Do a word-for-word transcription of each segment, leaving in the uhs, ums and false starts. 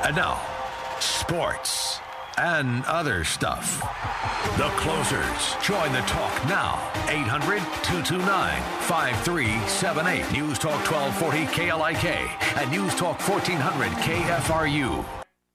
And now, sports and other stuff. The Closers. Join the talk now. eight hundred, two two nine, five three seven eight. News Talk twelve forty K L I K and News Talk fourteen hundred K F R U.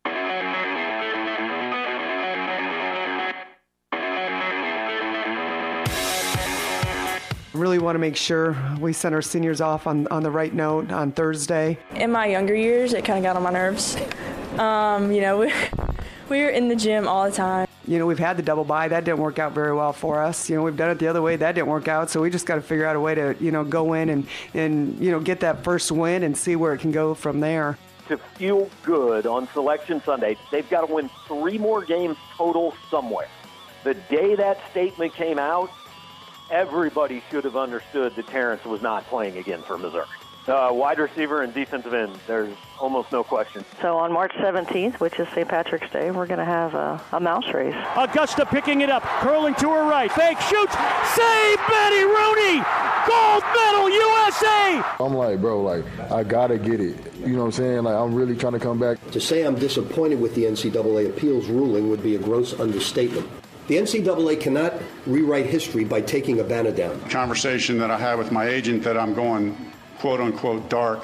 Really want to make sure we send our seniors off on, on the right note on Thursday. In my younger years, it kind of got on my nerves. Um, you know, we, we were in the gym all the time. You know, we've had the double bye. That didn't work out very well for us. You know, we've done it the other way. That didn't work out. So we just got to figure out a way to, you know, go in and, and, you know, get that first win and see where it can go from there. To feel good on Selection Sunday, they've got to win three more games total somewhere. The day that statement came out, everybody should have understood that Terrence was not playing again for Missouri. Uh, wide receiver and defensive end, there's almost no question. So on March seventeenth, which is Saint Patrick's Day, we're going to have a, a mouse race. Augusta picking it up, curling to her right, fake, shoots, save Betty Rooney, gold medal U S A! I'm like, bro, like, I got to get it. You know what I'm saying? Like, I'm really trying to come back. To say I'm disappointed with the N C double A appeals ruling would be a gross understatement. The N C double A cannot rewrite history by taking a banner down. Conversation that I had with my agent that I'm going, quote-unquote, dark.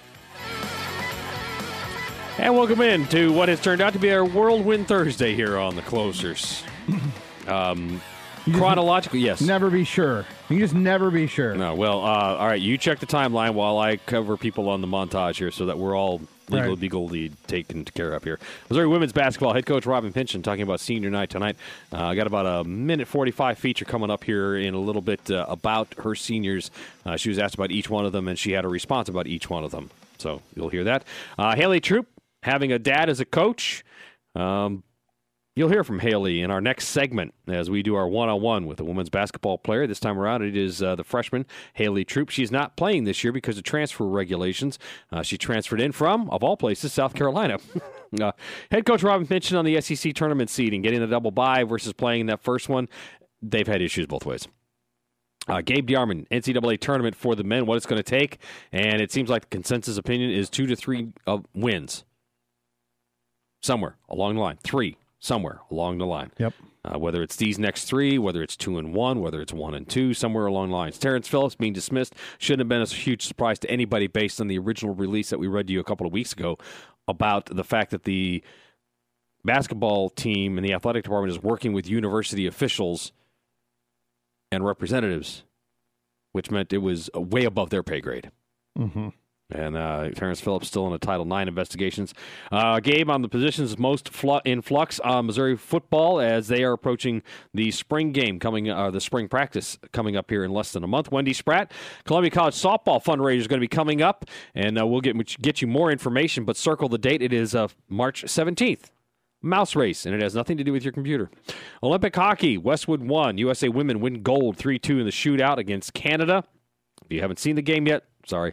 And welcome in to what has turned out to be our Whirlwind Thursday here on the Closers. Um, chronologically, yes. Never be sure. You can just never be sure. No, well, uh, all right, you check the timeline while I cover people on the montage here so that we're all legal, Right. legal lead taken care of here. Missouri women's basketball head coach Robin Pinchon talking about senior night tonight. I uh, got about a minute forty-five feature coming up here in a little bit uh, about her seniors. Uh, she was asked about each one of them, and she had a response about each one of them. So you'll hear that. Uh, Haley Troop, having a dad as a coach. Um, You'll hear from Haley in our next segment as we do our one-on-one with a women's basketball player. This time around, it is uh, the freshman, Haley Troop. She's not playing this year because of transfer regulations. Uh, she transferred in from, of all places, South Carolina. uh, head coach Robin Pinchon on the S E C tournament seeding, getting the double bye versus playing in that first one. They've had issues both ways. Uh, Gabe DeArmond, N C double A tournament for the men, what it's going to take. And it seems like the consensus opinion is two to three uh, wins. Somewhere along the line. Three. Somewhere along the line. Yep. Uh, whether it's these next three, whether it's two and one, whether it's one and two, somewhere along the lines. Terrence Phillips being dismissed shouldn't have been a huge surprise to anybody based on the original release that we read to you a couple of weeks ago about the fact that the basketball team and the athletic department is working with university officials and representatives, which meant it was way above their pay grade. Mm-hmm. And uh, Terrence Phillips still in the Title nine investigations. Uh, Gabe, on the positions most flu- in flux on Missouri football as they are approaching the spring game coming, uh, the spring practice coming up here in less than a month. Wendy Spratt, Columbia College softball fundraiser is going to be coming up, and uh, we'll get get you more information. But circle the date; it is uh, March seventeenth. Mouse race, and it has nothing to do with your computer. Olympic hockey, Westwood won. U S A women win gold three two in the shootout against Canada. If you haven't seen the game yet, sorry.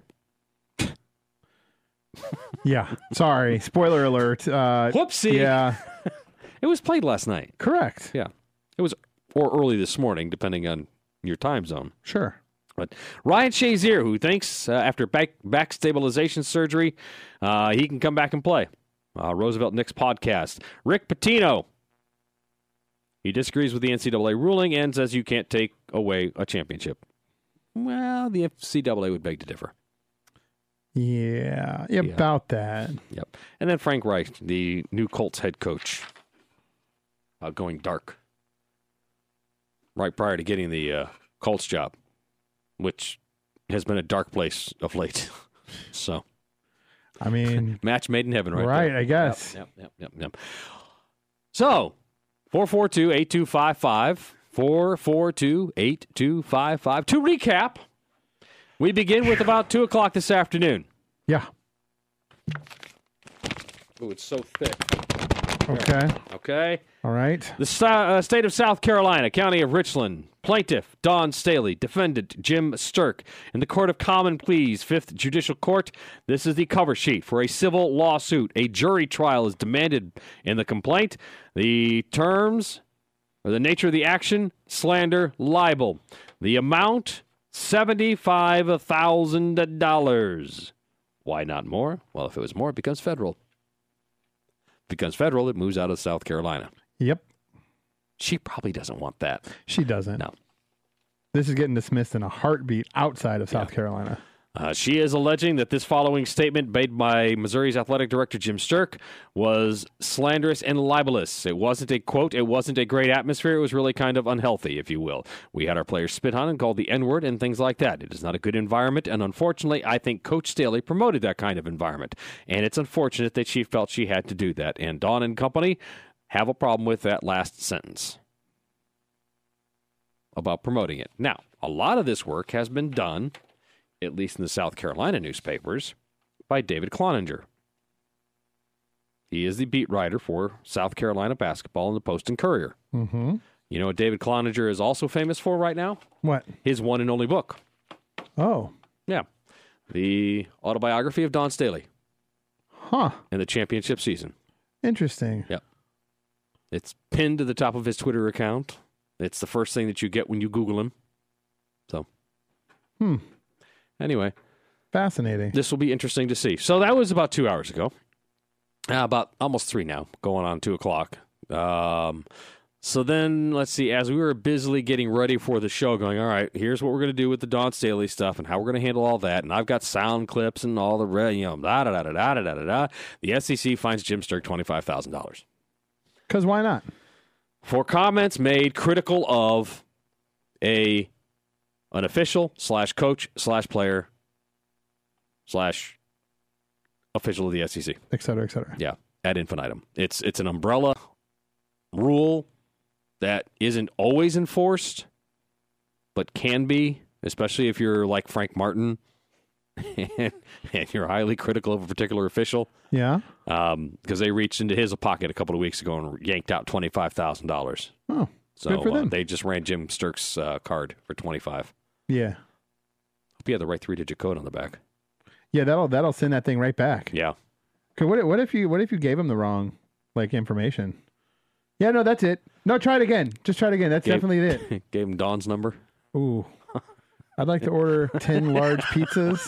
Yeah, sorry. Spoiler alert. Uh, Whoopsie. Yeah. It was played last night. Correct. Yeah. It was, or early this morning, depending on your time zone. Sure. But Ryan Shazier, who thinks uh, after back, back stabilization surgery, uh, he can come back and play. Uh, Roosevelt Knicks podcast. Rick Pitino. He disagrees with the N C double A ruling and says you can't take away a championship. Well, the N C double A would beg to differ. Yeah, yeah, about that. Yep. And then Frank Reich, the new Colts head coach, uh, going dark right prior to getting the uh, Colts job, which has been a dark place of late. So, I mean, match made in heaven, right? Right, there. I guess. Yep, yep, yep, yep. yep. So, four four two, eight two five five, four four two, eight two five five. To recap, we begin with about two o'clock this afternoon. Yeah. Oh, it's so thick. Okay. Okay. All right. The st- uh, state of South Carolina, County of Richland, plaintiff Don Staley, defendant Jim Stirk. In the Court of Common Pleas, Fifth Judicial Court, this is the cover sheet for a civil lawsuit. A jury trial is demanded in the complaint. The terms, or the nature of the action, slander, libel. The amount, seventy-five thousand dollars. Why not more? Well, if it was more, it becomes federal. becomes federal, it moves out of South Carolina. Yep. She probably doesn't want that. She doesn't. No. This is getting dismissed in a heartbeat outside of South yeah. Carolina. Uh, she is alleging that this following statement made by Missouri's athletic director Jim Sterk was slanderous and libelous. It wasn't a, quote, it wasn't a great atmosphere. It was really kind of unhealthy, if you will. We had our players spit on and called the N-word and things like that. It is not a good environment, and unfortunately, I think Coach Staley promoted that kind of environment. And it's unfortunate that she felt she had to do that. And Dawn and company have a problem with that last sentence about promoting it. Now, a lot of this work has been done, at least in the South Carolina newspapers, by David Cloninger. He is the beat writer for South Carolina basketball in the Post and Courier. Mm-hmm. You know what David Cloninger is also famous for right now? What? His one and only book. Oh. Yeah. The autobiography of Dawn Staley. Huh. And the championship season. Interesting. Yep. It's pinned to the top of his Twitter account. It's the first thing that you get when you Google him. So. Hmm. Anyway. Fascinating. This will be interesting to see. So that was about two hours ago. Uh, about almost three now, going on two o'clock. Um, so then, let's see, as we were busily getting ready for the show, going, all right, here's what we're going to do with the Dawn Staley stuff and how we're going to handle all that. And I've got sound clips and all the, re- you know, da da da da da da da da. The S E C fines Jim Sterk twenty-five thousand dollars. Because why not? For comments made critical of a an official slash coach slash player slash official of the S E C. Et cetera, et cetera. Yeah, ad infinitum. It's, it's an umbrella rule that isn't always enforced, but can be, especially if you're like Frank Martin and, and you're highly critical of a particular official. Yeah. Um, because they reached into his pocket a couple of weeks ago and yanked out twenty-five thousand dollars. Oh, so good for them. Uh, they just ran Jim Sterk's uh, card for twenty-five. Yeah. Hope you had the right three-digit code on the back. Yeah, that'll that'll send that thing right back. Yeah. Okay, what what if you what if you gave him the wrong like information? Yeah, no, that's it. No, try it again. Just try it again. That's gave, definitely it. Gave him Dawn's number. Ooh. I'd like to order ten large pizzas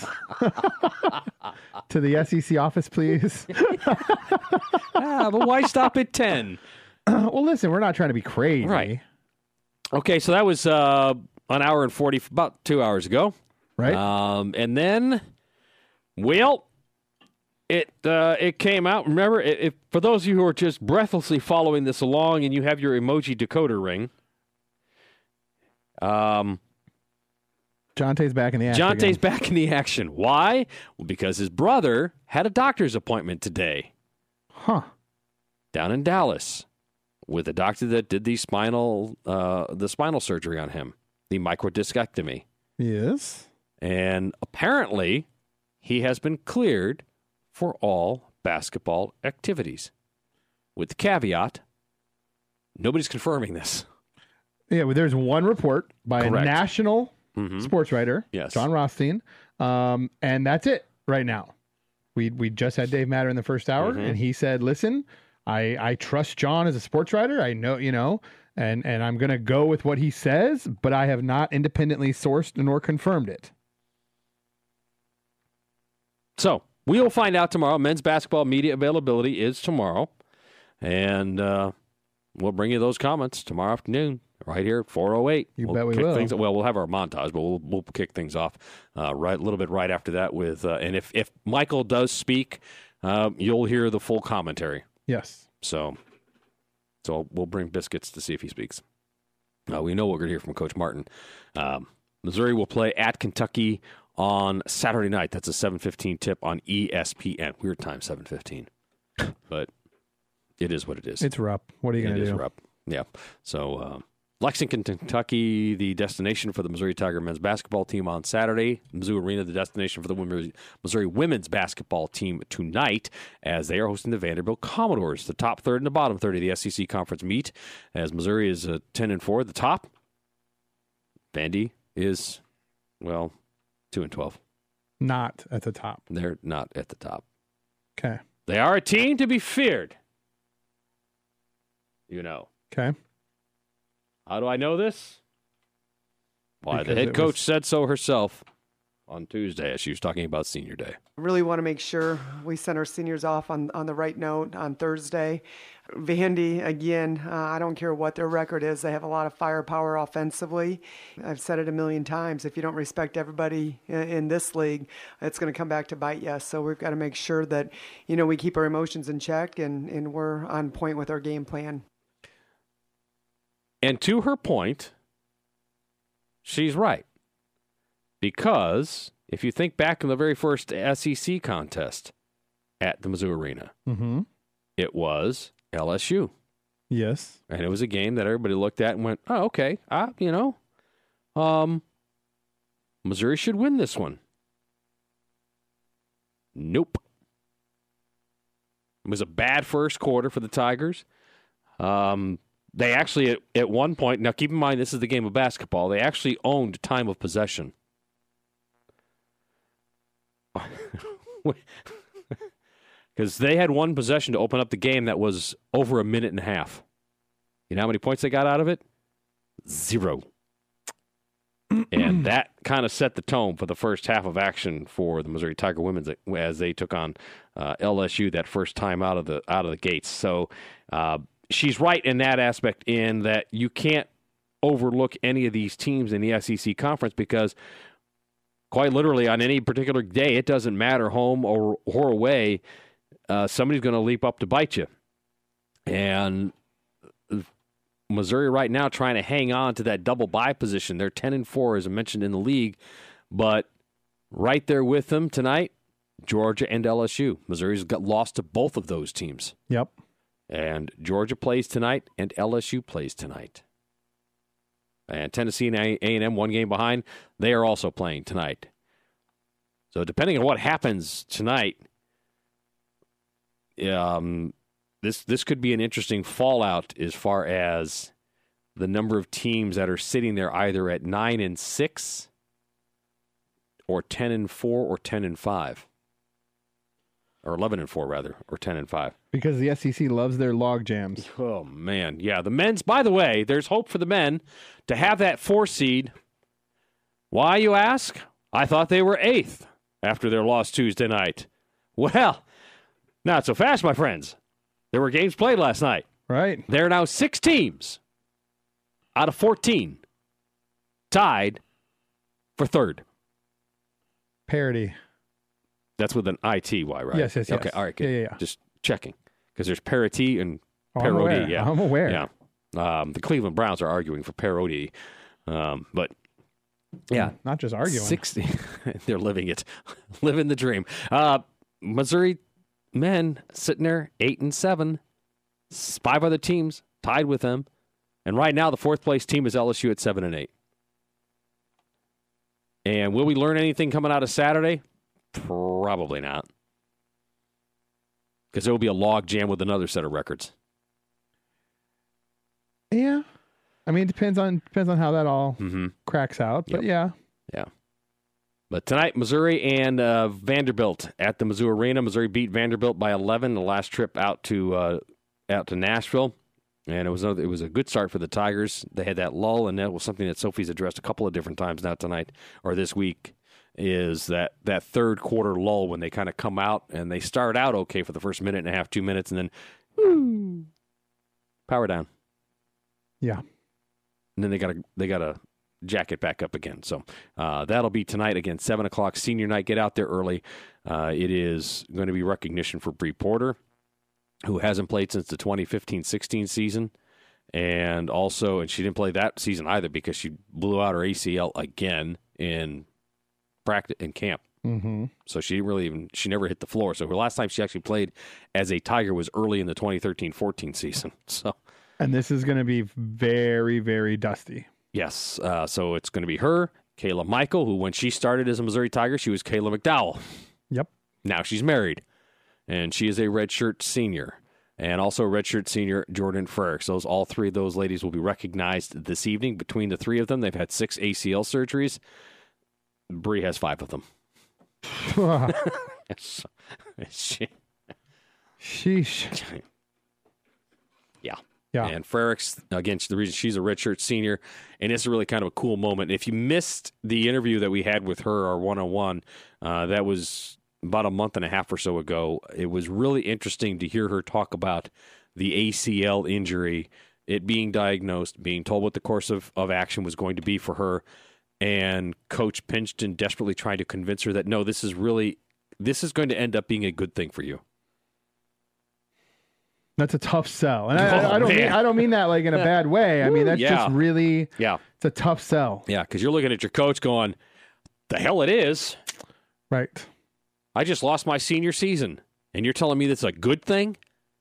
to the S E C office, please. ah, but why stop at ten? Well, listen, we're not trying to be crazy. Right. Okay, so that was uh, an hour and forty, about two hours ago. Right. Um, and then, well, it uh, it came out. Remember, if, for those of you who are just breathlessly following this along and you have your emoji decoder ring, um, Jonte's back in the action. Jonte's again. back in the action. Why? Well, because his brother had a doctor's appointment today. Huh. Down in Dallas with a doctor that did the spinal uh, the spinal surgery on him, the microdiscectomy. Yes. And apparently, he has been cleared for all basketball activities. With the caveat, nobody's confirming this. Yeah, well, there's one report by Correct. a national mm-hmm. sports writer, yes. John Rothstein, um, and that's it right now. We we just had Dave Matter in the first hour, mm-hmm. and he said, "Listen, I I trust John as a sports writer. I know, you know, and and I'm going to go with what he says, but I have not independently sourced nor confirmed it." So we will find out tomorrow. Men's basketball media availability is tomorrow, and uh, we'll bring you those comments tomorrow afternoon. Right here at four oh eight. You we'll bet we kick will. Things, well, we'll have our montage, but we'll we'll kick things off uh, right a little bit right after that. With uh, and if if Michael does speak, uh, you'll hear the full commentary. Yes. So, so we'll bring biscuits to see if he speaks. Uh, we know we're going to hear from Coach Martin. Um, Missouri will play at Kentucky on Saturday night. That's a seven fifteen tip on E S P N. Weird time, seven fifteen, but it is what it is. It's Rupp. What are you going to do? It is Rupp. Yeah. So. Uh, Lexington, Kentucky, the destination for the Missouri Tiger men's basketball team on Saturday. Mizzou Arena, the destination for the Missouri women's basketball team tonight, as they are hosting the Vanderbilt Commodores. The top third and the bottom third of the S E C conference meet, as Missouri is uh, ten and four at the top. Vandy is, well, two and twelve. Not at the top. They're not at the top. Okay. They are a team to be feared. You know. Okay. How do I know this? Why, Because the head it coach was... said so herself. on Tuesday as she was talking about Senior Day. Really want to make sure we send our seniors off on, on the right note on Thursday. Vandy, again, uh, I don't care what their record is. They have a lot of firepower offensively. I've said it a million times. If you don't respect everybody in, in this league, it's going to come back to bite you. So we've got to make sure that, you know, we keep our emotions in check and, and we're on point with our game plan. And to her point, she's right. Because if you think back in the very first S E C contest at the Mizzou Arena, mm-hmm. it was L S U. Yes. And it was a game that everybody looked at and went, oh, okay, uh, you know, um, Missouri should win this one. Nope. It was a bad first quarter for the Tigers. Um, they actually, at, at one point, now keep in mind this is the game of basketball, they actually owned time of possession. Because they had one possession to open up the game that was over a minute and a half. You know how many points they got out of it? Zero. And that kind of set the tone for the first half of action for the Missouri Tiger women as they took on uh, L S U that first time out of the out of the gates. So uh, she's right in that aspect, in that you can't overlook any of these teams in the S E C conference, because quite literally on any particular day, it doesn't matter home or, or away, uh, somebody's going to leap up to bite you. And Missouri right now trying to hang on to that double bye position. They're ten and four, as I mentioned, in the league, but right there with them tonight, Georgia and L S U. Missouri's got lost to both of those teams. Yep. And Georgia plays tonight, and L S U plays tonight. And Tennessee and A and M, one game behind, they are also playing tonight. So depending on what happens tonight, um, this this could be an interesting fallout as far as the number of teams that are sitting there either at nine and six, or ten and four, or ten and five, or eleven and four rather, or ten and five. Because the S E C loves their log jams. Oh man, yeah. The men's. By the way, there's hope for the men to have that four seed. Why, you ask? I thought they were eighth after their loss Tuesday night. Well, not so fast, my friends. There were games played last night. Right. There are now six teams out of fourteen tied for third. Parity. That's with an I T Y, right? Yes, yes, yes. Okay, all right, good. Yeah, yeah, yeah. Just checking. Because there's parity and Oh, parody. I'm aware. Yeah, I'm aware. Yeah. Um, the Cleveland Browns are arguing for parody. Um, but, yeah. Not just arguing. sixty They're living it. Living the dream. Uh, Missouri men sitting there eight and seven. Five other teams tied with them. And right now, the fourth place team is L S U at seven and eight. And will we learn anything coming out of Saturday? Probably not. Because there will be a log jam with another set of records. Yeah. I mean, it depends on depends on how that all mm-hmm. cracks out. But yep. yeah. Yeah. But tonight, Missouri and uh, Vanderbilt at the Mizzou Arena. Missouri beat Vanderbilt by eleven the last trip out to uh, out to Nashville. And it was a, it was a good start for the Tigers. They had that lull, and that was something that Sophie's addressed a couple of different times now tonight or this week, is that, that third quarter lull when they kind of come out and they start out okay for the first minute and a half, two minutes, and then woo, power down. Yeah. And then they got to they got to jack it back up again. So uh, that'll be tonight again, seven o'clock, senior night. Get out there early. Uh, it is going to be recognition for Bree Porter, who hasn't played since the twenty fifteen sixteen season. And also, and she didn't play that season either because she blew out her A C L again in practice in camp. Mm-hmm. So she didn't really even, she never hit the floor. So her last time she actually played as a Tiger was early in the twenty thirteen fourteen season. So, and this is going to be very, very dusty. Yes. Uh, so it's going to be her, Kayla Michael, who when she started as a Missouri Tiger, she was Kayla McDowell. Yep. Now she's married, and she is a redshirt senior. And also redshirt senior Jordan Frericks. Those all three of those ladies will be recognized this evening. Between the three of them, they've had six A C L surgeries. Bree has five of them. Sheesh. Yeah. Yeah. And Frericks, again, the reason she's a redshirt senior, and it's really kind of a cool moment. If you missed the interview that we had with her, our one-on-one, uh, that was about a month and a half or so ago. It was really interesting to hear her talk about the A C L injury, it being diagnosed, being told what the course of, of action was going to be for her, and Coach Pingeton desperately trying to convince her that, no, this is really, this is going to end up being a good thing for you. That's a tough sell. And I, Oh, I, I don't man. mean I don't mean that like in a bad way. I mean, that's Yeah. just really, Yeah. it's a tough sell. Yeah, because you're looking at your coach going, the hell it is. Right. I just lost my senior season, and you're telling me that's a good thing?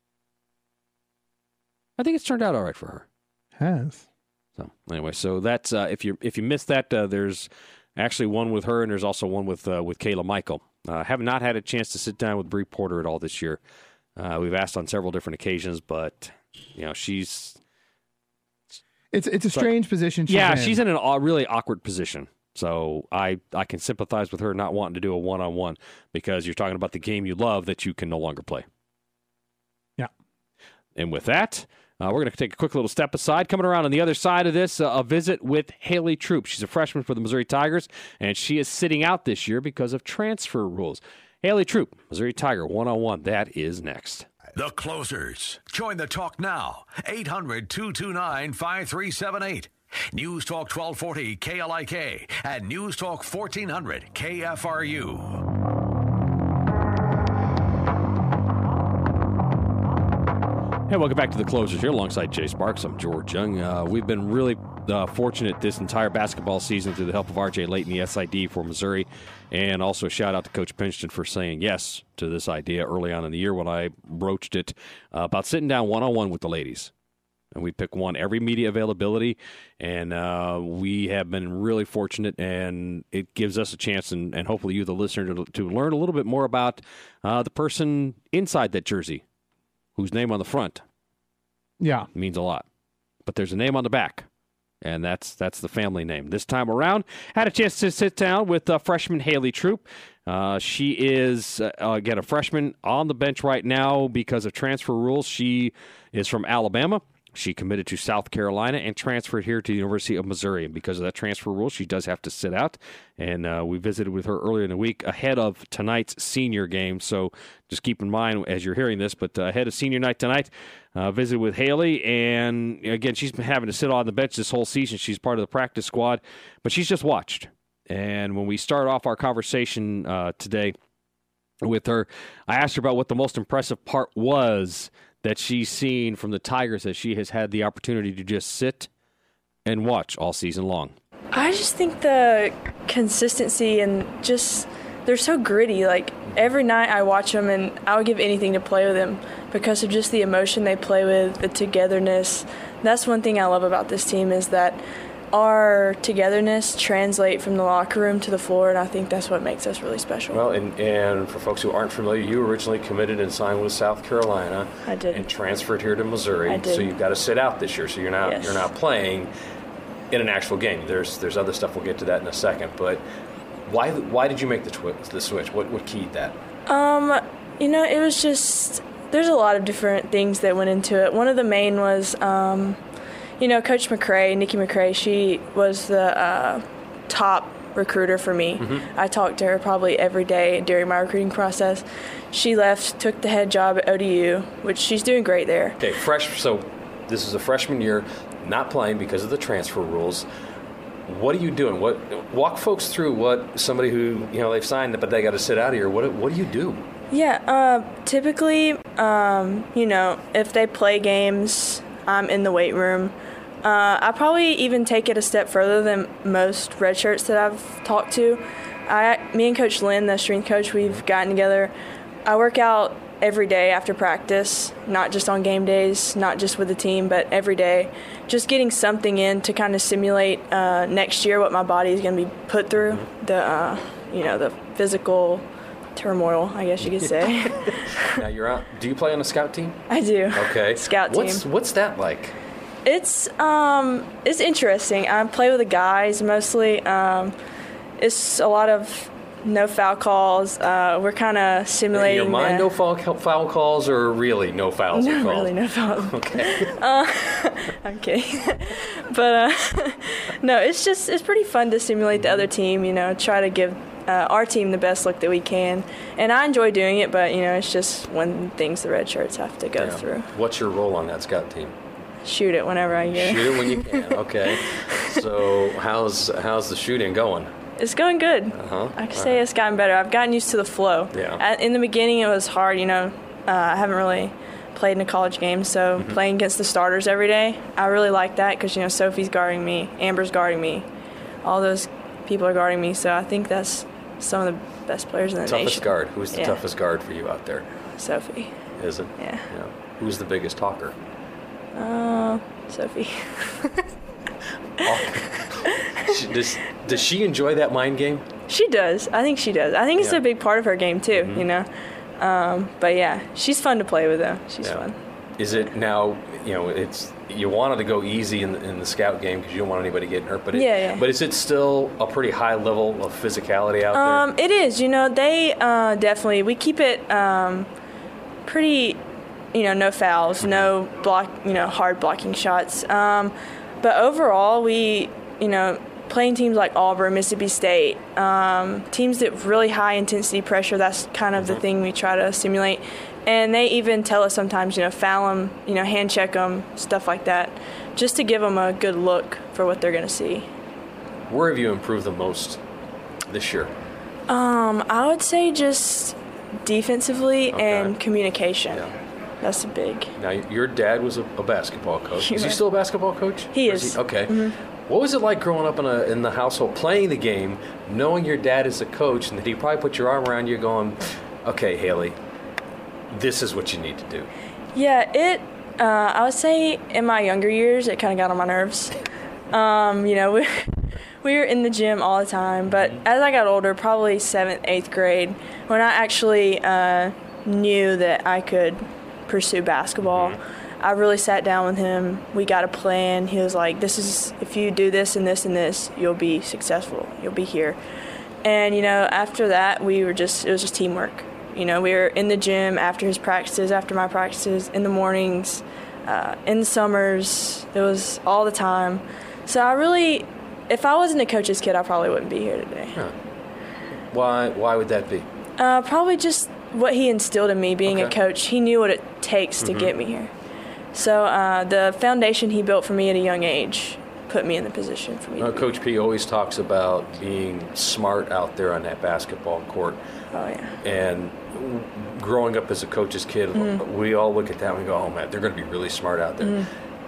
I think it's turned out all right for her. Has. So anyway, so that's uh, if you if you missed that, uh, there's actually one with her, and there's also one with uh, with Kayla Michael. Uh, have not had a chance to sit down with Bree Porter at all this year. Uh, we've asked on several different occasions, but you know she's It's it's a but- strange position. She's yeah, in. she's in an aw- really awkward position. So I I can sympathize with her not wanting to do a one on one because you're talking about the game you love that you can no longer play. Yeah. And with that, uh, we're going to take a quick little step aside. Coming around on the other side of this, uh, a visit with Haley Troop. She's a freshman for the Missouri Tigers, and she is sitting out this year because of transfer rules. Haley Troop, Missouri Tiger one-on-one. That is next. The Closers. Join the talk now. eight hundred, two two nine, five three seven eight. News Talk twelve forty K L I K and News Talk fourteen hundred K F R U. Hey, welcome back to the Closers here alongside Jay Sparks. I'm George Young. Uh, we've been really uh, fortunate this entire basketball season through the help of R J Layton, the S I D for Missouri, and also a shout out to Coach Pingeton for saying yes to this idea early on in the year when I broached it uh, about sitting down one-on-one with the ladies. And we pick one every media availability, and uh, we have been really fortunate, and it gives us a chance, and, and hopefully you, the listener, to, to learn a little bit more about uh, the person inside that jersey, whose name on the front Yeah. means a lot. But there's a name on the back, and that's that's the family name. This time around, had a chance to sit down with uh, freshman Haley Troop. Uh, she is, uh, again, a freshman on the bench right now because of transfer rules. She is from Alabama. She committed to South Carolina and transferred here to the University of Missouri. And because of that transfer rule, she does have to sit out. And uh, we visited with her earlier in the week ahead of tonight's senior game. So just keep in mind as you're hearing this, but uh, ahead of senior night tonight, uh, visited with Haley. And again, she's been having to sit on the bench this whole season. She's part of the practice squad, but she's just watched. And when we start off our conversation uh, today with her, I asked her about what the most impressive part was that she's seen from the Tigers that she has had the opportunity to just sit and watch all season long. I just think the consistency and just they're so gritty. Like every night I watch them and I would give anything to play with them because of just the emotion they play with, the togetherness. That's one thing I love about this team is that our togetherness translate from the locker room to the floor, and I think that's what makes us really special. Well, and, and for folks who aren't familiar, you originally committed and signed with South Carolina. I did. And transferred here to Missouri. I did. So you've got to sit out this year. So you're not Yes. you're not playing in an actual game. There's there's other stuff. We'll get to that in a second. But why why did you make the twi- the switch? What what keyed that? Um, you know, it was just there's a lot of different things that went into it. One of the main was, um, you know, Coach McCray, Nikki McCray. She was the uh, top recruiter for me. Mm-hmm. I talked to her probably every day during my recruiting process. She left, took the head job at O D U, which she's doing great there. Okay, fresh. So this is a freshman year, not playing because of the transfer rules. What are you doing? What walk folks through what somebody who you know they've signed but they got to sit out here. What what do you do? Yeah, uh, typically, um, you know, if they play games, I'm in the weight room. Uh, I probably even take it a step further than most redshirts that I've talked to. I, me and Coach Lynn, the strength coach, we've gotten together. I work out every day after practice, not just on game days, not just with the team, but every day. Just getting something in to kind of simulate uh, next year what my body is going to be put through, the uh, you know the physical turmoil, I guess you could say. Now you're out. Do you play on a scout team? I do. Okay. Scout team. What's what's that like? It's um it's interesting. I play with the guys mostly. Um, it's a lot of no foul calls. Uh, we're kind of simulating. In your mind, the, no foul, foul calls, or really no fouls no, are called? really no fouls. Okay. Uh, I'm kidding. But, uh, no, it's just, it's pretty fun to simulate the other team, you know, try to give uh, our team the best look that we can. And I enjoy doing it, but, you know, it's just one things the red shirts have to go Yeah. through. What's your role on that scout team? Shoot it whenever I get it. Shoot it when you can. Okay. So how's how's the shooting going? It's going good. Uh-huh. I can say it's gotten better. I've gotten used to the flow. Yeah. At, in the beginning, it was hard. You know, uh, I haven't really played in a college game, so Mm-hmm. playing against the starters every day, I really like that because, you know, Sophie's guarding me, Amber's guarding me, all those people are guarding me. So I think that's some of the best players in the Toughest nation. guard. Who's the Yeah. toughest guard for you out there? Sophie. Is it? Yeah. Yeah. Who's the biggest talker? Uh, Sophie. She, does does she enjoy that mind game? She does. I think she does. I think it's Yeah. a big part of her game too. Mhm. You know. Um, but yeah, she's fun to play with though. She's Yeah. fun. Is it now? You know, it's you wanted to go easy in the, in the scout game because you don't want anybody getting hurt. But it, Yeah, yeah. But is it still a pretty high level of physicality out Um, it is. You know, they uh, definitely we keep it um, pretty. You know, no fouls, no block. You know, hard blocking shots. Um, but overall, we you know playing teams like Auburn, Mississippi State, um, teams that really high intensity pressure. That's kind of the thing we try to simulate. And they even tell us sometimes, you know, foul them, you know, hand check them, stuff like that, just to give them a good look for what they're going to see. there? Where have you improved the most this year? Um, I would say just defensively Okay. and communication. Yeah. That's a big. Now, your dad was a, a basketball coach. He Is he was. still a basketball coach? He Or is. he- okay. Mhm. What was it like growing up in a in the household, playing the game, knowing your dad is a coach, and that he probably put your arm around you, going, "Okay, Haley, this is what you need to do." Yeah, it. Uh, I would say in my younger years, it kind of got on my nerves. Um, you know, we we were in the gym all the time, but as I got older, probably seventh, eighth grade, when I actually uh, knew that I could pursue basketball, I really sat down with him. We got a plan. He was like, "This is if you do this and this and this, you'll be successful. You'll be here." And you know, after that, we were just it was just teamwork. You know, we were in the gym after his practices, after my practices, in the mornings, uh, in the summers. It was all the time. So I really, if I wasn't a coach's kid, I probably wouldn't be here today. Huh. Why? Why would that be? Uh, probably just what he instilled in me being a Okay. coach. He knew what it takes to Mhm. get me here. So uh, the foundation he built for me at a young age put me in the position for me. You know, to be. Coach P always talks about being smart out there on that basketball court. Oh yeah. And growing up as a coach's kid, Mhm. we all look at that and we go, "Oh man, they're going to be really smart out there." Mhm.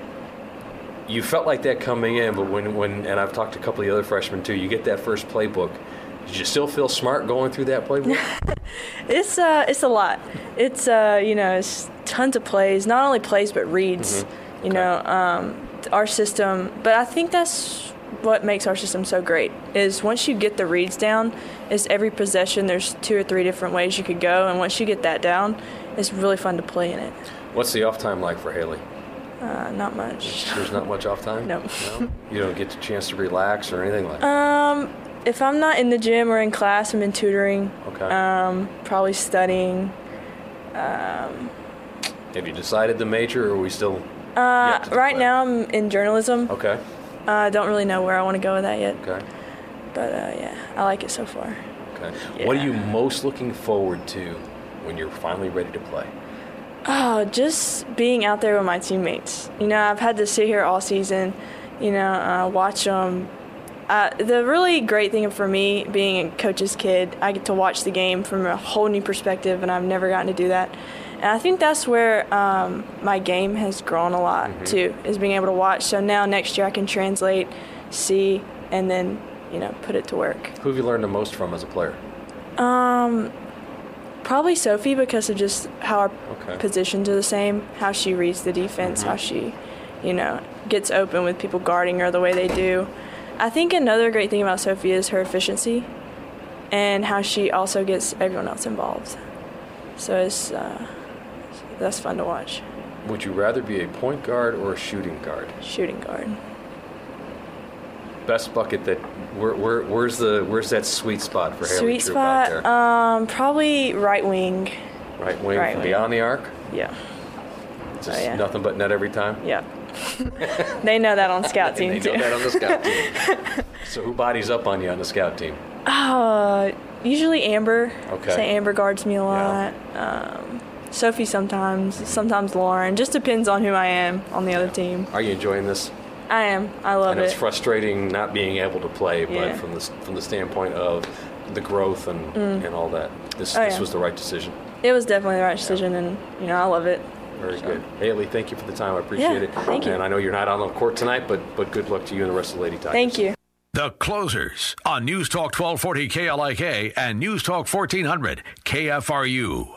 You felt like that coming in, but when, when and I've talked to a couple of the other freshmen too, you get that first playbook. Did you still feel smart going through that playbook? It's uh, it's a lot. It's uh, you know, it's tons of plays. Not only plays, but reads. Mhm. You know, um, our system. But I think that's what makes our system so great. Is once you get the reads down, is every possession there's two or three different ways you could go, and once you get that down, it's really fun to play in it. What's the off time like for Haley? Uh, not much. There's not much off time? No. No? You don't get the chance to relax or anything like that? Um, if I'm not in the gym or in class, I'm in tutoring. Okay. Um, probably studying. Um, Have you decided the major, or are we still uh, yet to right decide? now I'm in journalism. Okay. Uh, I don't really know where I want to go with that yet. Okay. But uh, yeah, I like it so far. Okay. What are you most looking forward to when you're finally ready to play? Oh, just being out there with my teammates. You know, I've had to sit here all season, you know, uh, watch them. Uh, the really great thing for me, being a coach's kid, I get to watch the game from a whole new perspective, and I've never gotten to do that. And I think that's where um, my game has grown a lot, Mm-hmm. too, is being able to watch. So now next year I can translate, see, and then, you know, put it to work. Who have you learned the most from as a player? Um, probably Sophie, because of just how our Okay. positions are the same, how she reads the defense, Mhm. how she, you know, gets open with people guarding her the way they do. I think another great thing about Sophie is her efficiency and how she also gets everyone else involved. So it's uh, that's fun to watch. Would you rather be a point guard or a shooting guard? Shooting guard. best bucket that where, where where's the where's that sweet spot for Haley Sweet Troop spot, out there? um, probably right wing. Right wing right from wing. beyond the arc? Yeah. Just Oh, yeah. nothing but net every time? Yeah. They know that on scout team they too. know that on the scout team. So who bodies up on you on the scout team? Uh, usually Amber. Okay. Say Amber guards me a lot. Um, Sophie sometimes, sometimes Lauren. Just depends on who I am on the other team. Are you enjoying this? I am. I love I know it. it's frustrating not being able to play, but Yeah. from the from the standpoint of the growth and, Mm. and all that, this Oh, this yeah. was the right decision. It was definitely the right decision, and you know I love it. Very good. Haley, thank you for the time. I appreciate Yeah, it. thank you. And I know you're not on the court tonight, but but good luck to you and the rest of the Lady Tigers. Thank you. The Closers on News Talk twelve forty K L I K and News Talk fourteen hundred K F R U.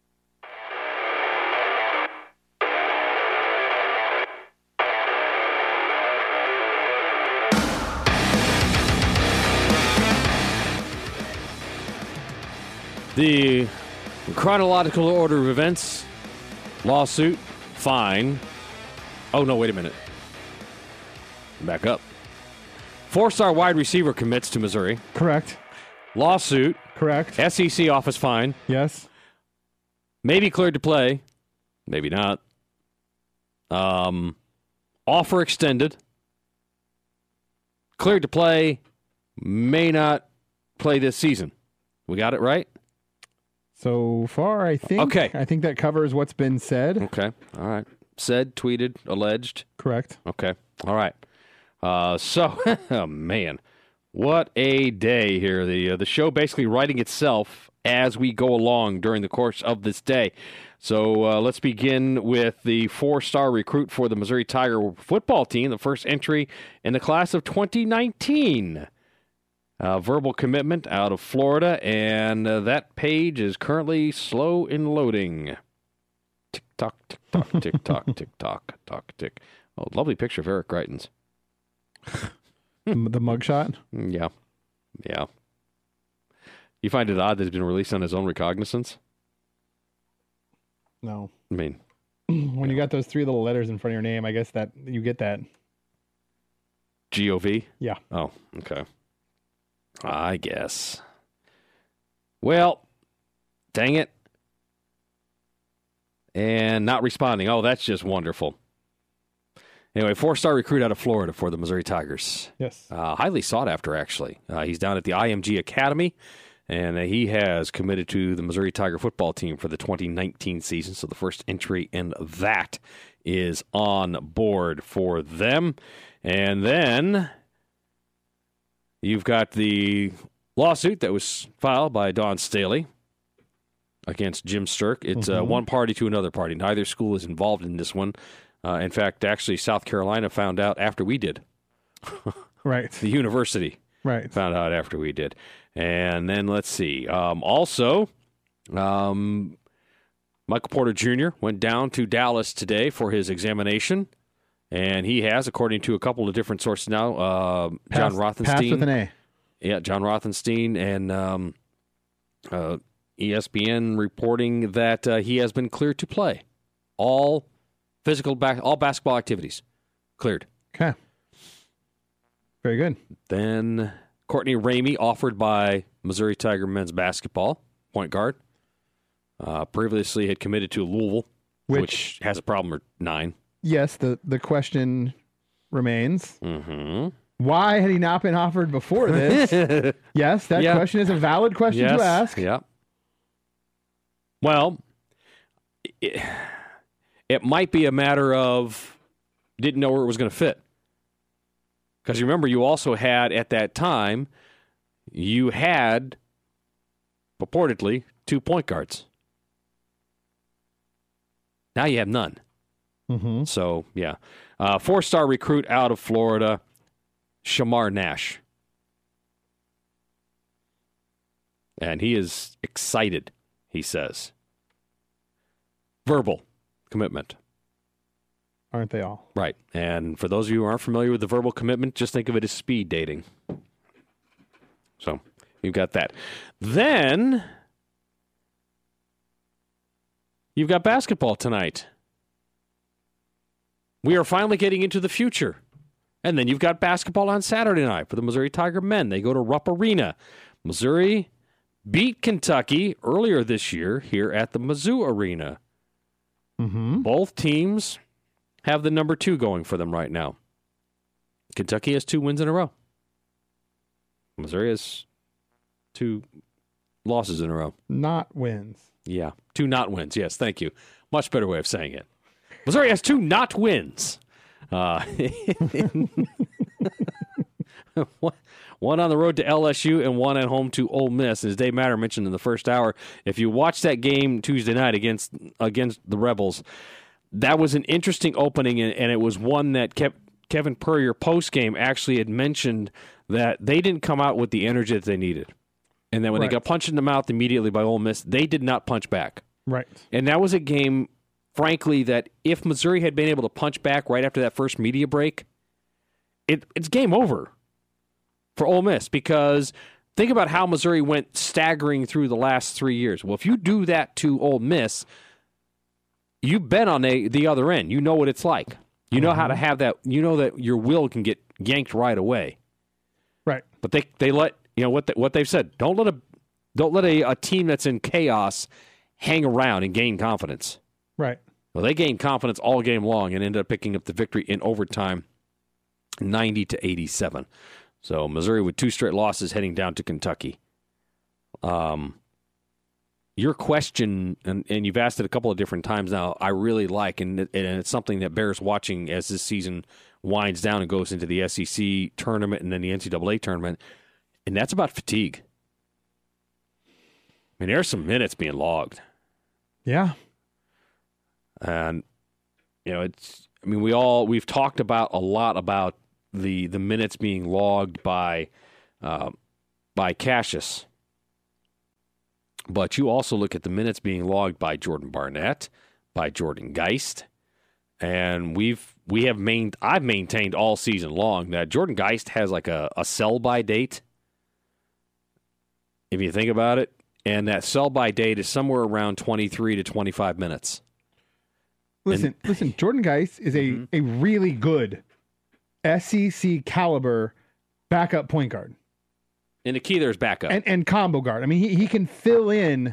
The chronological order of events, lawsuit, fine. Oh, no, wait a minute. Back up. Four-star wide receiver commits to Missouri. Correct. Lawsuit. Correct. S E C office fine. Yes. Maybe cleared to play. Maybe not. Um, offer extended. Cleared to play. May not play this season. We got it right? So far, I think. Okay. I think that covers what's been said. Okay. All right. Said, tweeted, alleged. Correct. Okay. All right. Uh, so, oh, man. What a day here. The, uh, the show basically writing itself as we go along during the course of this day. So uh, let's begin with the four-star recruit for the Missouri Tiger football team, the first entry in the class of twenty nineteen. Uh, verbal commitment out of Florida, and uh, that page is currently slow in loading. Tick tock, tick tock, tick tock, tick tock, tock, tick. Oh, lovely picture of Eric Greitens. The mugshot? Yeah. Yeah. You find it odd that it's been released on his own recognizance? No. I mean, when you got those three little letters in front of your name, I guess that you get that. G O V? Yeah. Oh, okay. I guess. Well, dang it. And not responding. Oh, that's just wonderful. Anyway, four-star recruit out of Florida for the Missouri Tigers. Yes. Uh, highly sought after, actually. Uh, he's down at the I M G Academy, and uh, he has committed to the Missouri Tiger football team for the twenty nineteen season. So the first entry in that is on board for them. And then you've got the lawsuit that was filed by Dawn Staley against Jim Sturk. It's Mhm. uh, one party to another party. Neither school is involved in this one. Uh, in fact, actually, South Carolina found out after we did. Right. The university right. found out after we did. And then let's see. Um, also, um, Michael Porter Junior went down to Dallas today for his examination. And he has, according to a couple of different sources now, uh, John Passed- Rothenstein. passed with an A. Yeah, John Rothenstein and um, uh, E S P N reporting that uh, he has been cleared to play. All physical, back, all basketball activities cleared. Okay. Very good. Then Courtney Ramey, offered by Missouri Tiger men's basketball, point guard. Uh, previously had committed to Louisville, which, Which- has a problem at nine. Yes, the, the question remains. Mm-hmm. Why had he not been offered before this? Yes, that Yeah. question is a valid question Yes, to ask. Yeah. Well, it, it might be a matter of didn't know where it was going to fit. Because remember, you also had, at that time, you had, purportedly, two point guards. Now you have none. Mm-hmm. So, yeah. Uh, four-star recruit out of Florida, Shamar Nash. And he is excited, he says. Verbal commitment. Aren't they all? Right. And for those of you who aren't familiar with the verbal commitment, just think of it as speed dating. So, you've got that. Then, you've got basketball tonight. We are finally getting into the future. And then you've got basketball on Saturday night for the Missouri Tiger men. They go to Rupp Arena. Missouri beat Kentucky earlier this year here at the Mizzou Arena. Mm-hmm. Both teams have the number two going for them right now. Kentucky has two wins in a row. Missouri has two losses in a row. Not wins. Yeah, two not wins. Yes, thank you. Much better way of saying it. Missouri has two not wins. Uh, one on the road to L S U and one at home to Ole Miss. As Dave Matter mentioned in the first hour, if you watch that game Tuesday night against against the Rebels, that was an interesting opening, and, and it was one that kept Kevin Purrier post-game actually had mentioned that they didn't come out with the energy that they needed. And then when Right. they got punched in the mouth immediately by Ole Miss, they did not punch back. Right. And that was a game, frankly, that if Missouri had been able to punch back right after that first media break, it, it's game over for Ole Miss, because think about how Missouri went staggering through the last three years. Well, if you do that to Ole Miss, you've been on the, the other end. You know what it's like. You know mm-hmm. how to have that. You know that your will can get yanked right away. Right. But they they let you know what they, what they've said. Don't let a don't let a, a team that's in chaos hang around and gain confidence. Right. Well, they gained confidence all game long and ended up picking up the victory in overtime, ninety to eighty-seven. So Missouri with two straight losses heading down to Kentucky. Um, your question, and, and you've asked it a couple of different times now, I really like, and, it, and it's something that bears watching as this season winds down and goes into the S E C tournament and then the N C double A tournament, and that's about fatigue. I mean, there's some minutes being logged. Yeah. And, you know, it's, I mean, we all, we've talked about a lot about the the minutes being logged by uh, by Cassius. But you also look at the minutes being logged by Jordan Barnett, by Jordan Geist, and we've we have main I've maintained all season long that Jordan Geist has like a, a sell by date. If you think about it, and that sell by date is somewhere around twenty-three to twenty-five minutes. Listen, and, listen, Jordan Geist is a, mm-hmm. a really good S E C caliber backup point guard. And the key there is backup. And, and combo guard. I mean, he, he can fill in.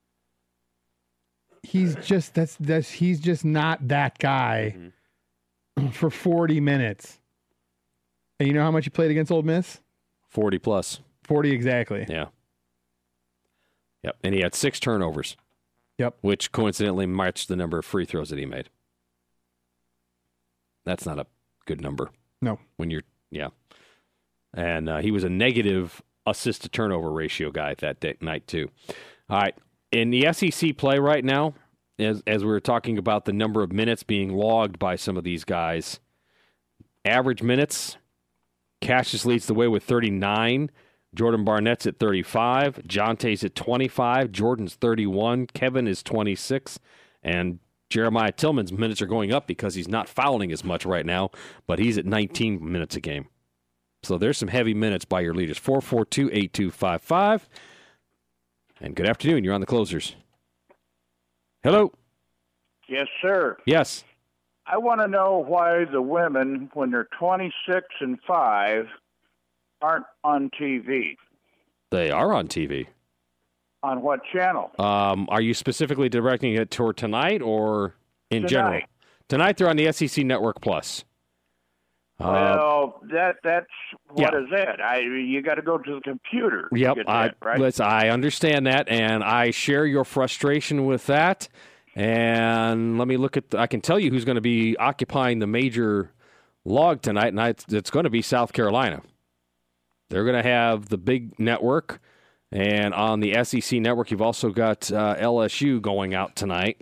He's just that's that's he's just not that guy mm-hmm. for forty minutes. And you know how much he played against Ole Miss? forty plus. forty exactly. Yeah. Yep. And he had six turnovers. Yep. Which coincidentally matched the number of free throws that he made. That's not a good number. No. When you're, yeah. And uh, he was a negative assist to turnover ratio guy that day, night, too. All right. In the S E C play right now, as, as we were talking about the number of minutes being logged by some of these guys, average minutes, Cassius leads the way with thirty-nine. Jordan Barnett's at thirty-five. Jonte's at twenty-five. Jordan's thirty-one. Kevin is twenty-six. And Jeremiah Tillman's minutes are going up because he's not fouling as much right now, but he's at nineteen minutes a game. So there's some heavy minutes by your leaders. four four two, eight two five five. And good afternoon. You're on the closers. Hello. Yes, sir. Yes. I want to know why the women, when they're twenty-six and five, aren't on T V. They are on T V. On what channel? Um, are you specifically directing it toward tonight or in Tonight. general? Tonight they're on the S E C Network Plus. Uh, Well, that that's what yeah. is it? I you got to go to the computer. to Yep, get I, that, right? listen, I understand that, and I share your frustration with that. And let me look at. The, I can tell you who's going to be occupying the major log tonight, and I, it's going to be South Carolina. They're going to have the big network, and on the S E C Network, you've also got uh, L S U going out tonight.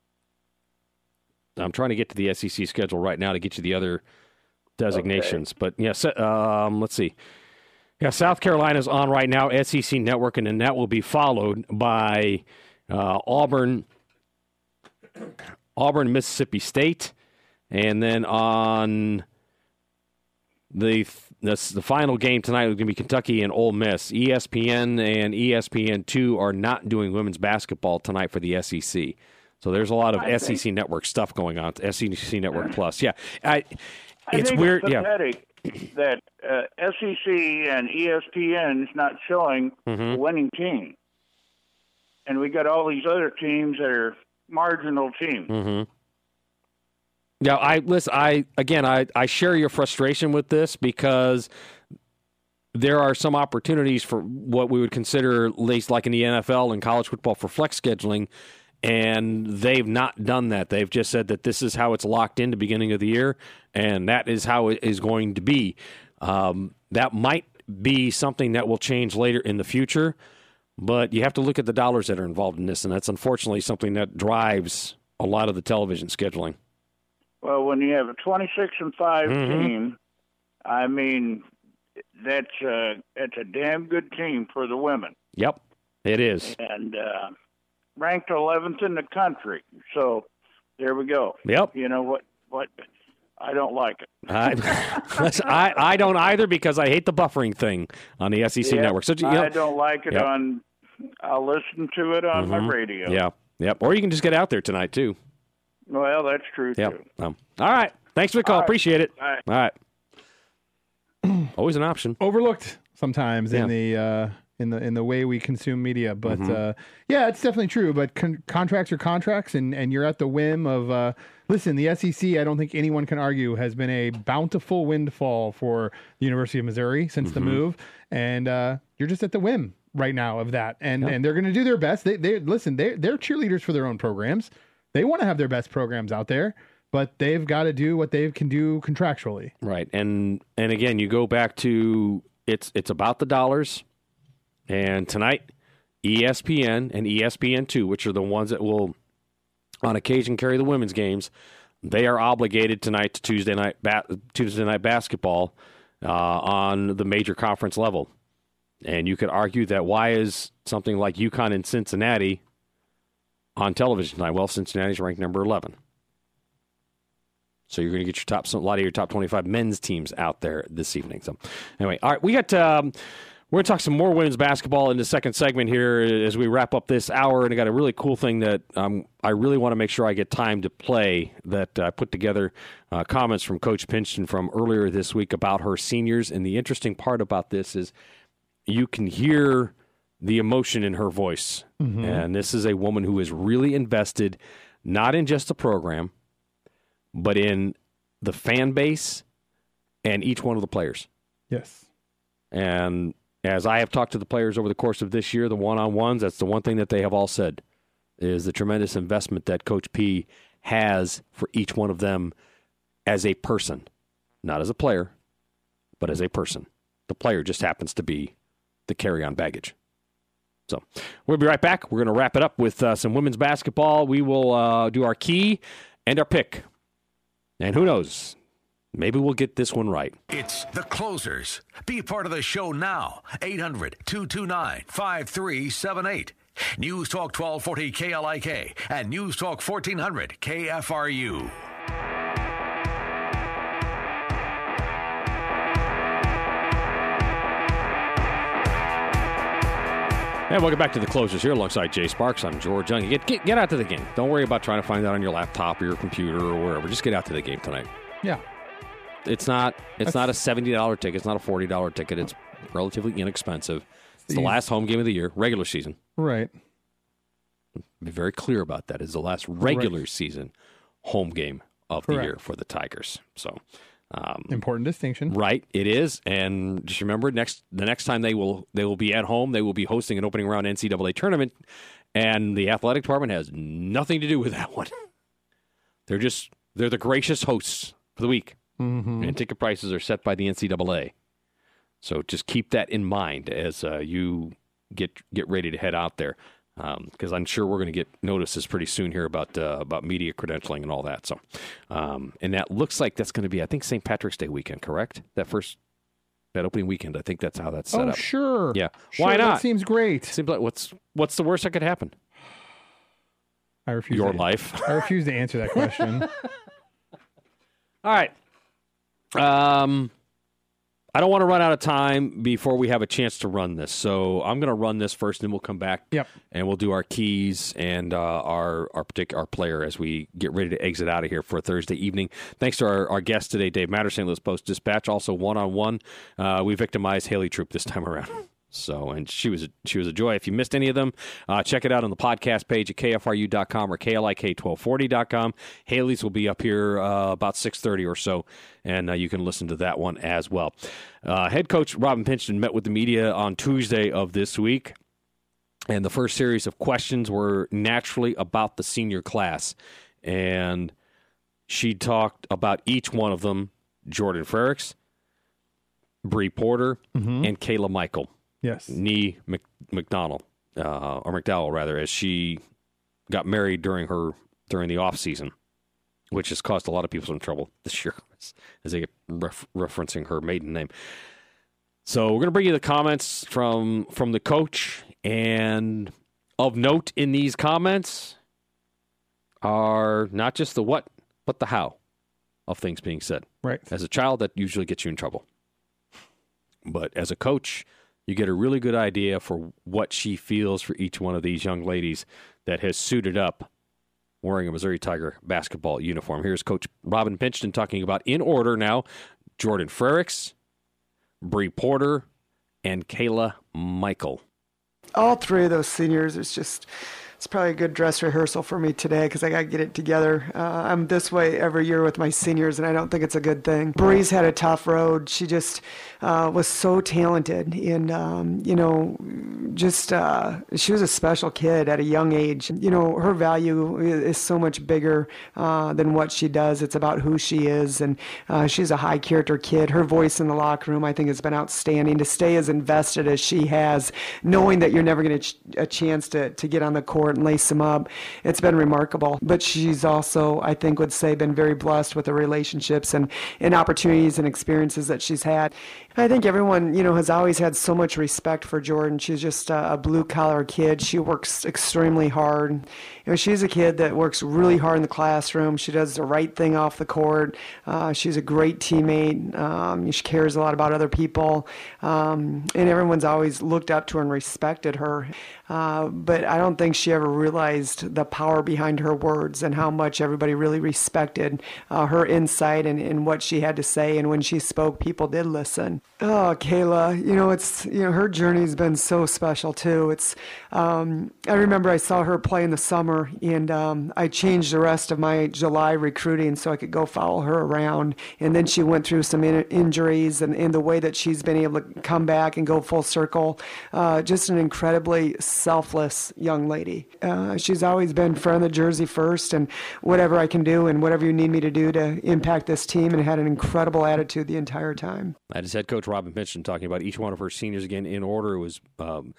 I'm trying to get to the S E C schedule right now to get you the other designations. Okay. But, yes, um, let's see. Yeah, South Carolina's on right now, S E C Network, and then that will be followed by uh, Auburn, Auburn, Mississippi State, and then on the the, the final game tonight is going to be Kentucky and Ole Miss. E S P N and E S P N two are not doing women's basketball tonight for the S E C. So there's a lot of I S E C think, Network stuff going on. S E C Network Plus, yeah. I, I it's think weird. It's yeah, pathetic. that uh, S E C and E S P N is not showing Mm-hmm. a winning team. And we got all these other teams that are marginal teams. Mm-hmm. Yeah, I listen. I again, I, I share your frustration with this because there are some opportunities for what we would consider, at least like in the N F L and college football, for flex scheduling, and they've not done that. They've just said that this is how it's locked in the beginning of the year, and that is how it is going to be. Um, that might be something that will change later in the future, but you have to look at the dollars that are involved in this, and that's unfortunately something that drives a lot of the television scheduling. Well, when you have a twenty-six and five Mm-hmm. team, I mean, that's uh, that's a damn good team for the women. Yep, it is. And uh, ranked eleventh in the country. So there we go. Yep. You know what? What? I don't like it. I, listen, I I don't either because I hate the buffering thing on the S E C Yeah, network. So, you know, I don't like it yep. on. I'll listen to it on my Mhm. radio. Yeah, yep. Or you can just get out there tonight too. Well, that's true Yep. too. Um, all right. Thanks for the call. All right. Appreciate it. All right. All right. Always an option. Overlooked sometimes Yeah. in the uh, in the in the way we consume media, but Mhm. uh, yeah, it's definitely true. But con- contracts are contracts, and, and you're at the whim of. Uh, listen, the S E C, I don't think anyone can argue, has been a bountiful windfall for the University of Missouri since the Mhm. move, and uh, you're just at the whim right now of that, and Yeah. and they're going to do their best. They they listen, they they're cheerleaders for their own programs. They want to have their best programs out there, but they've got to do what they can do contractually. Right. And and again, you go back to it's it's about the dollars. And tonight, E S P N and E S P N two, which are the ones that will on occasion carry the women's games, they are obligated tonight to Tuesday night ba- Tuesday night basketball uh, on the major conference level. And you could argue that why is something like UConn and Cincinnati on television tonight? Well, Cincinnati's ranked number eleven. So you're going to get your top, a lot of your top twenty-five men's teams out there this evening. So anyway, all right, we got, um, we're going to talk some more women's basketball in the second segment here as we wrap up this hour. And I got a really cool thing that um, I really want to make sure I get time to play that I uh, put together uh, comments from Coach Pinchton from earlier this week about her seniors. And the interesting part about this is you can hear the emotion in her voice. Mhm. And this is a woman who is really invested, not in just the program, but in the fan base and each one of the players. Yes. And as I have talked to the players over the course of this year, the one-on-ones, that's the one thing that they have all said, is the tremendous investment that Coach P has for each one of them as a person. Not as a player, but as a person. The player just happens to be the carry-on baggage. So we'll be right back. We're going to wrap it up with uh, some women's basketball. We will uh, do our key and our pick. And who knows, maybe we'll get this one right. It's The Closers. Be part of the show now. eight hundred, two two nine, five three seven eight. News Talk twelve forty K L I K and News Talk fourteen hundred K F R U. And welcome back to The Closers here alongside Jay Sparks. I'm George Young. Get, get, get out to the game. Don't worry about trying to find that on your laptop or your computer or wherever. Just get out to the game tonight. Yeah. It's not It's That's- not a seventy dollars ticket. It's not a forty dollars ticket. It's relatively inexpensive. It's the Easy. last home game of the year, regular season. Right. Be very clear about that. It's the last regular Correct. season home game of the Correct. year for the Tigers. So, um, Important distinction. right, it is. And just remember, next the next time they will they will be at home, they will be hosting an opening round N C double A tournament, and the athletic department has nothing to do with that one. They're just they're the gracious hosts for the week, Mm-hmm. and ticket prices are set by the N C double A. So just keep that in mind as uh, you get get ready to head out there, because I'm sure we're going to get notices pretty soon here about uh, about media credentialing and all that. So, um, and that looks like that's going to be, I think, Saint Patrick's Day weekend, correct? That first that opening weekend. I think that's how that's set Oh, up. sure. Yeah. Sure, Why that not? seems great. Seems like what's what's the worst that could happen? I refuse. Your to, life. I refuse to answer that question. All right. Um, I don't want to run out of time before we have a chance to run this. So I'm going to run this first, and then we'll come back. Yep. And we'll do our keys and uh, our our particular our player as we get ready to exit out of here for Thursday evening. Thanks to our, our guest today, Dave Matter, Saint Louis Post-Dispatch. Also one-on-one, uh, we victimized Haley Troop this time around. So, and she was a, she was a joy. If you missed any of them, uh, check it out on the podcast page at K F R U dot com or K L I K twelve forty dot com. Haley's will be up here uh, about six thirty or so, and uh, you can listen to that one as well. Uh, head coach Robin Pingeton met with the media on Tuesday of this week, and the first series of questions were naturally about the senior class. And she talked about each one of them, Jordan Frericks, Bree Porter, mm-hmm. and Kayla Michael. Yes. Nee Mc, McDonald, uh, or McDowell, rather, as she got married during her during the off season, which has caused a lot of people some trouble this year as they get ref- referencing her maiden name. So we're going to bring you the comments from from the coach, and of note in these comments are not just the what, but the how of things being said. Right. As a child, that usually gets you in trouble. But as a coach, you get a really good idea for what she feels for each one of these young ladies that has suited up wearing a Missouri Tiger basketball uniform. Here's Coach Robin Pingeton talking about, in order now, Jordan Frericks, Bree Porter, and Kayla Michael. All three of those seniors, it's just... It's probably a good dress rehearsal for me today because I got to get it together. Uh, I'm this way every year with my seniors, and I don't think it's a good thing. Bree's had a tough road. She just uh, was so talented, and um, you know, just uh, she was a special kid at a young age. You know, her value is so much bigger uh, than what she does. It's about who she is, and uh, she's a high character kid. Her voice in the locker room, I think, has been outstanding. To stay as invested as she has, knowing that you're never going to ch- a chance to to get on the court and lace them up. It's been remarkable. But she's also, I think, would say, been very blessed with the relationships and, and opportunities and experiences that she's had. I think everyone, you know, has always had so much respect for Jordan. She's just a, a blue-collar kid. She works extremely hard. You know, she's a kid that works really hard in the classroom. She does the right thing off the court. Uh, she's a great teammate. Um, she cares a lot about other people. Um, and everyone's always looked up to her and respected her. Uh, but I don't think she ever realized the power behind her words and how much everybody really respected uh, her insight and, and what she had to say. And when she spoke, people did listen. Oh, Kayla, you know, it's, you know, her journey's been so special too. It's, um, I remember I saw her play in the summer, and um, I changed the rest of my July recruiting so I could go follow her around. And then she went through some in- injuries, and, and the way that she's been able to come back and go full circle, uh, just an incredibly selfless young lady. Uh, she's always been friend of the jersey first, and whatever I can do and whatever you need me to do to impact this team, and had an incredible attitude the entire time. That is head coach Robin Pingeton talking about each one of her seniors again in order. It was um,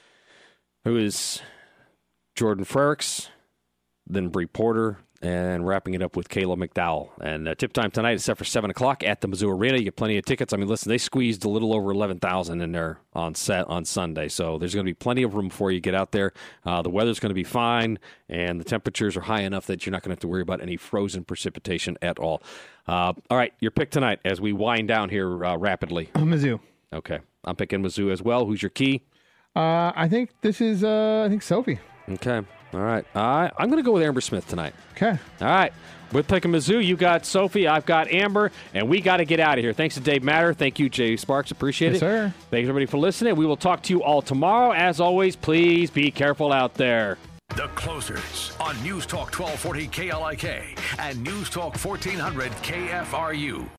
it was Jordan Frericks, then Bree Porter, and wrapping it up with Kayla McDowell. And uh, tip time tonight is set for seven o'clock at the Mizzou Arena. You get plenty of tickets. I mean, listen, they squeezed a little over eleven thousand in there on set on Sunday, so there's going to be plenty of room before you get out there. Uh, the weather's going to be fine, and the temperatures are high enough that you're not going to have to worry about any frozen precipitation at all. Uh, all right, your pick tonight as we wind down here uh, rapidly. Mizzou. Okay, I'm picking Mizzou as well. Who's your key? Uh, I think this is, uh, I think Sophie. Okay. All right. Uh, I'm going to go with Amber Smith tonight. Okay. All right. We're picking Mizzou. You got Sophie. I've got Amber. And we got to get out of here. Thanks to Dave Matter. Thank you, Jay Sparks. Appreciate yes, it. Sir. Thanks, everybody, for listening. We will talk to you all tomorrow. As always, please be careful out there. The Closers on News Talk twelve forty K L I K and News Talk fourteen hundred K F R U.